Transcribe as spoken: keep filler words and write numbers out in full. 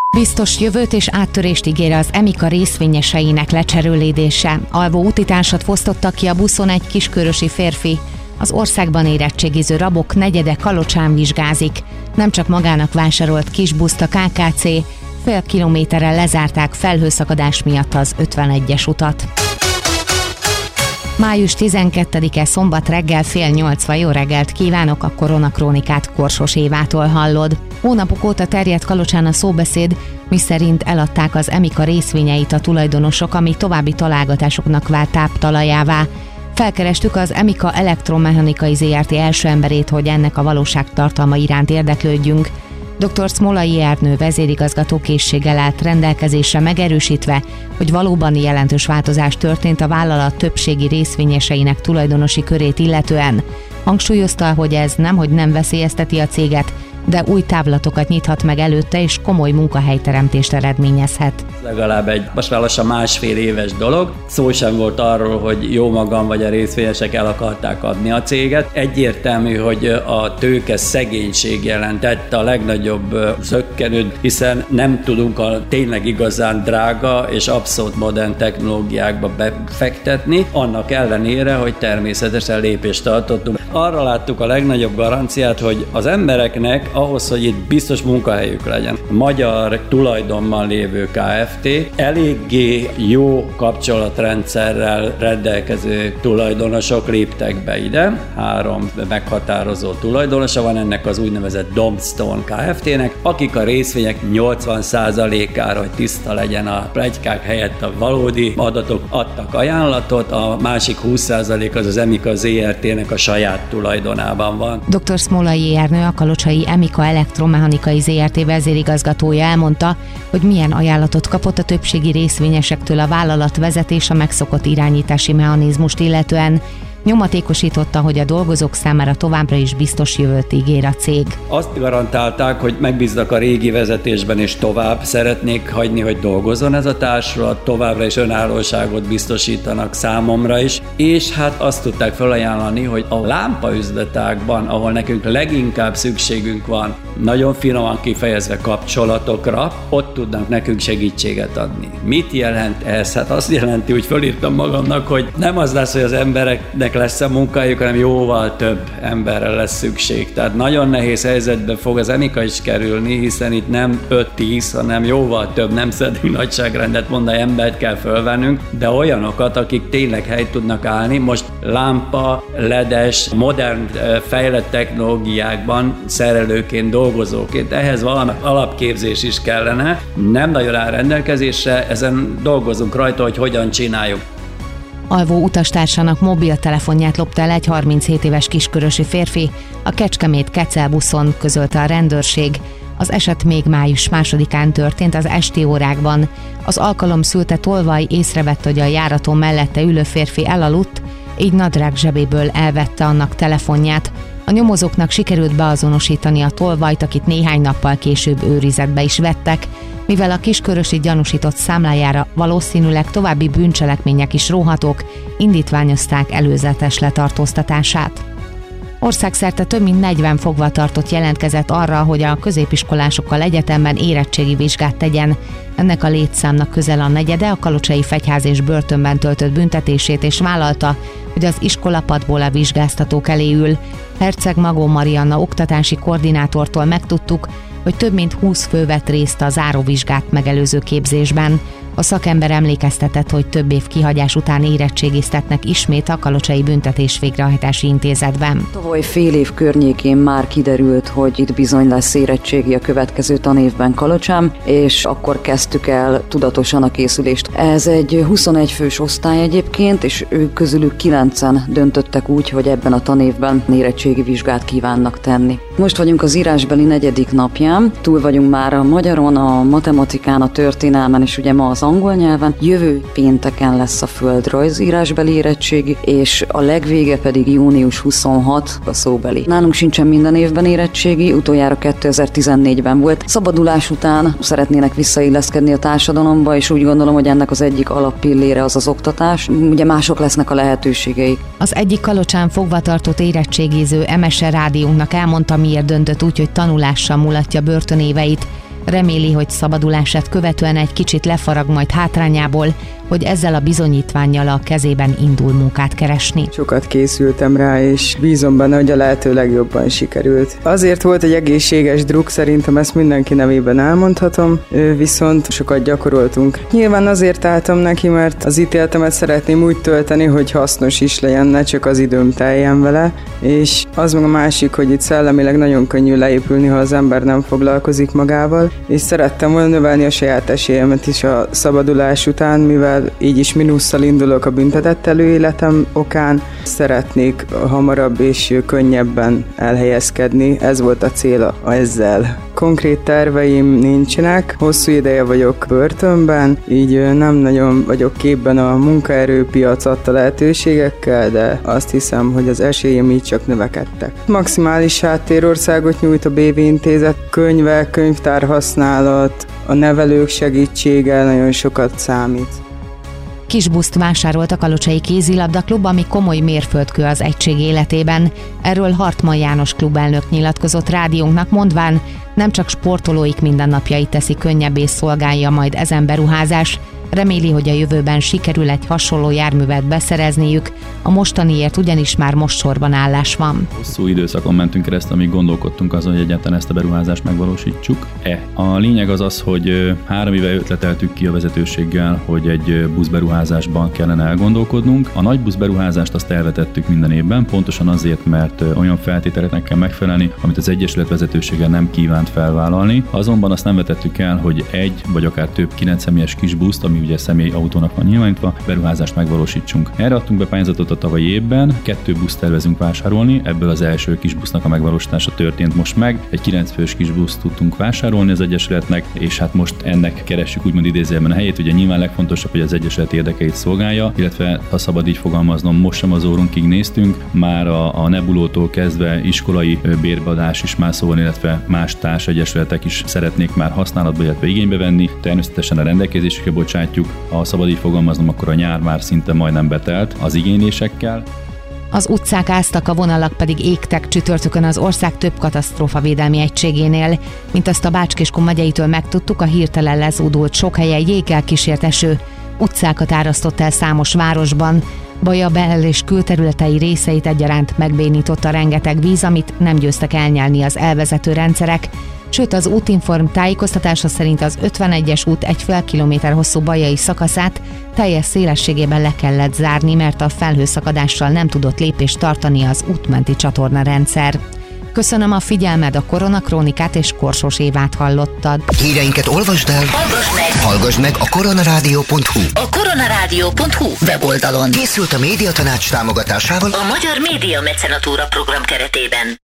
Biztos jövőt és áttörést ígér az Emika részvényeseinek lecserélődése. Alvó útitársat fosztottak ki a buszon egy kiskörösi férfi. Az országban érettségiző rabok negyede Kalocsán vizsgázik. Nem csak magának vásárolt kisbuszt a ká ká cé, fél kilométerrel lezárták felhőszakadás miatt az ötvenegyes utat. május tizenkettedike szombat reggel fél nyolcva, jó reggelt kívánok, a Koronakrónikát Korsos Évától hallod. Hónapok óta terjedt Kalocsán a szóbeszéd, miszerint eladták az Emika részvényeit a tulajdonosok, ami további találgatásoknak vált táptalajává. Felkerestük az Emika Elektromechanikai zé er té első emberét, hogy ennek a valóságtartalma iránt érdeklődjünk. dr. Szmolai Ernő vezérigazgató készséggel állt rendelkezésre, megerősítve, hogy valóban jelentős változás történt a vállalat többségi részvényeseinek tulajdonosi körét illetően. Hangsúlyozta, hogy ez nemhogy nem veszélyezteti a céget, de új távlatokat nyithat meg előtte, és komoly munkahelyteremtést eredményezhet. Legalább egy most már lassan másfél éves dolog. Szó sem volt arról, hogy jó magam vagy a részvényesek el akarták adni a céget. Egyértelmű, hogy a tőke szegénység jelentette a legnagyobb zökkenőt, hiszen nem tudunk a tényleg igazán drága és abszolút modern technológiákba befektetni, annak ellenére, hogy természetesen lépést tartottunk. Arra láttuk a legnagyobb garanciát, hogy az embereknek ahhoz, hogy itt biztos munkahelyük legyen, magyar tulajdonban lévő ká ef té eléggé jó kapcsolatrendszerrel rendelkező tulajdonosok léptek be ide. Három meghatározó tulajdonosa van ennek az úgynevezett Domstone ká ef té-nek, akik a részvények nyolcvan százalékára, hogy tiszta legyen a pletykák helyett a valódi adatok, adtak ajánlatot, a másik húsz százalék az az Emika zé er té-nek a saját tulajdonában van. dr. Szmolai Ernő, a kalocsai Emika Elektromechanikai zé er té vezérigazgatója elmondta, hogy milyen ajánlatot kapott a többségi részvényesektől a vállalat vezetés a megszokott irányítási mechanizmust illetően. Nyomatékosította, hogy a dolgozók számára továbbra is biztos jövőt ígér a cég. Azt garantálták, hogy megbíznak a régi vezetésben, és tovább szeretnék hagyni, hogy dolgozzon ez a társulat, továbbra is önállóságot biztosítanak számomra is, és hát azt tudták felajánlani, hogy a lámpaüzletákban, ahol nekünk leginkább szükségünk van, nagyon finoman kifejezve kapcsolatokra, ott tudnak nekünk segítséget adni. Mit jelent ez? Hát azt jelenti, hogy fölírtam magamnak, hogy nem az lesz, hogy az embereknek lesz a munkahelyük, hanem jóval több emberre lesz szükség. Tehát nagyon nehéz helyzetbe fog az Emika is kerülni, hiszen itt nem öt-tíz, hanem jóval több, nem szeretnénk nagyságrendet mondani, embert kell fölvennünk, de olyanokat, akik tényleg helyt tudnak állni. Most lámpa, ledes, modern, fejlett technológiákban szerelőként, dolgozóként. Ehhez valami alapképzés is kellene. Nem nagyon áll rendelkezésre, ezen dolgozunk rajta, hogy hogyan csináljuk. Alvó utastársának mobiltelefonját lopta el egy harminchét éves kiskörösi férfi, a Kecskemét-Kecel buszon, közölte a rendőrség. Az eset még május másodikán történt az esti órákban. Az alkalom szülte tolvaj észrevett, hogy a járaton mellette ülő férfi elaludt, így nadrág zsebéből elvette annak telefonját. A nyomozóknak sikerült beazonosítani a tolvajt, akit néhány nappal később őrizetbe is vettek, mivel a kiskörösi gyanúsított számlájára valószínűleg további bűncselekmények is róhatók, indítványozták előzetes letartóztatását. Országszerte több mint negyven fogvatartott jelentkezett arra, hogy a középiskolásokkal egyetemben érettségi vizsgát tegyen. Ennek a létszámnak közel a negyede a kalocsai fegyház és börtönben töltött büntetését, és vállalta, hogy az iskolapadból a vizsgáztatók elé ül. Herceg Magó Marianna oktatási koordinátortól megtudtuk, hogy több mint húsz fő vett részt a záróvizsgát megelőző képzésben. A szakember emlékeztetett, hogy több év kihagyás után érettségiztetnek ismét a Kalocsai Büntetés Végrehajtási Intézetben. Tavaly fél év környékén már kiderült, hogy itt bizony lesz érettségi a következő tanévben Kalocsán, és akkor kezdtük el tudatosan a készülést. Ez egy huszonegy fős osztály egyébként, és ők közülük kilencen döntöttek úgy, hogy ebben a tanévben érettségi vizsgát kívánnak tenni. Most vagyunk az írásbeli negyedik napján, túl vagyunk már a magyaron, a matematikán, a történelmen, és ugye ma az angol nyelven. Jövő pénteken lesz a földrajz írásbeli érettségi, és a legvége pedig június huszonhatodika a szóbeli. Nálunk sincsen minden évben érettségi, utoljára kétezer-tizennégyben volt. Szabadulás után szeretnének visszailleszkedni a társadalomba, és úgy gondolom, hogy ennek az egyik alappillére az az oktatás. Ugye mások lesznek a lehetőségei. Az egyik Kalocsán fogvatartott érettségiző em es er rádiónknak elmondta, miért döntött úgy, hogy tanulással mulatja börtönéveit. Reméli, hogy szabadulását követően egy kicsit lefarag majd hátrányából, hogy ezzel a bizonyítvánnyal a kezében indul munkát keresni. Sokat készültem rá, és bízom benne, hogy a lehető legjobban sikerült. Azért volt egy egészséges druk, szerintem ezt mindenki nevében elmondhatom, viszont sokat gyakoroltunk. Nyilván azért álltam neki, mert az ítéletemet szeretném úgy tölteni, hogy hasznos is legyen, ne csak az időm teljen vele, és az meg a másik, hogy itt szellemileg nagyon könnyű leépülni, ha az ember nem foglalkozik magával, és szerettem volna növelni a saját esélyemet is a szabadulás után, mivel így is mínusszal indulok a büntetett előéletem okán. Szeretnék hamarabb és könnyebben elhelyezkedni, ez volt a cél ezzel. Konkrét terveim nincsenek, hosszú ideje vagyok börtönben, így nem nagyon vagyok képben a munkaerőpiac adta lehetőségekkel, de azt hiszem, hogy az esélyem így csak növekedtek. Maximális háttérországot nyújt a bé vé intézet, könyvek, könyvtár használat, a nevelők segítsége nagyon sokat számít. Kisbuszt vásárolt a Kalocsai Kézilabdaklub, ami komoly mérföldkő az egység életében. Erről Hartman János klubelnök nyilatkozott rádiónknak, mondván, nem csak sportolóik mindennapjait teszi könnyebbé, szolgálja majd ezen beruházás. Reméli, hogy a jövőben sikerül egy hasonló járművet beszerezniük, a mostaniért ugyanis már most sorban állás van. Hosszú időszakon mentünk keresztül, amíg gondolkodtunk azon, hogy egyáltalán ezt a beruházást megvalósítsuk-e. A lényeg az az, hogy három éve ötleteltük ki a vezetőséggel, hogy egy buszberuházásban kellene elgondolkodnunk. A nagy buszberuházást azt elvetettük minden évben, pontosan azért, mert olyan feltételeknek kell megfelelni, amit az Egyesület vezetősége nem kívánt felvállalni. Azonban azt nem vetettük el, hogy egy vagy akár több kilenc személyes kis buszt, ami ugye személyautónak van nyilvánítva, beruházást megvalósítsunk. Erre adtunk be pályázatot a tavalyi évben, kettő buszt tervezünk vásárolni, ebből az első kis busznak a megvalósítása történt most meg. Egy kilenc fős kis buszt tudtunk vásárolni az Egyesületnek, és hát most ennek keressük úgymond idézőjelben a helyét. Ugye nyilván legfontosabb, hogy az Egyesület érdekeit szolgálja, illetve ha szabad így fogalmaznom, most sem az órunkig néztünk, már a, a Nebulótól kezdve iskolai bérbeadás is már szóval, illetve más társegyesületek is szeretnék már használatba, illetve igénybe venni. Természetesen a rendelkezésükre bocsátjuk. Ha szabad így fogalmaznom, akkor a nyár már szinte majdnem betelt az igénylésekkel. Az utcák áztak, a vonalak pedig égtek csütörtökön az ország több katasztrófavédelmi egységénél. Mint azt a Bács-Kiskun megyeitől megtudtuk, a hirtelen lezúdult sok helyen jéggel kísért eső utcákat árasztott el számos városban. Baja bel- és külterületei részeit egyaránt megbénította rengeteg víz, amit nem győztek elnyelni az elvezető rendszerek. Sőt, az Útinform tájékoztatása szerint az ötvenegyes út egy fél kilométer hosszú bajai szakaszát teljes szélességében le kellett zárni, mert a felhőszakadással nem tudott lépést tartani az útmenti csatornarendszer. Köszönöm a figyelmed, a Koronakrónikát és Korsós Évát hallottad. Híreinket olvasd el, hallgass meg, hallgass meg a koronarádió pont hu. A koronarádió pont hu weboldalon készült a Médiatanács támogatásával a Magyar Média Mecenatúra program keretében.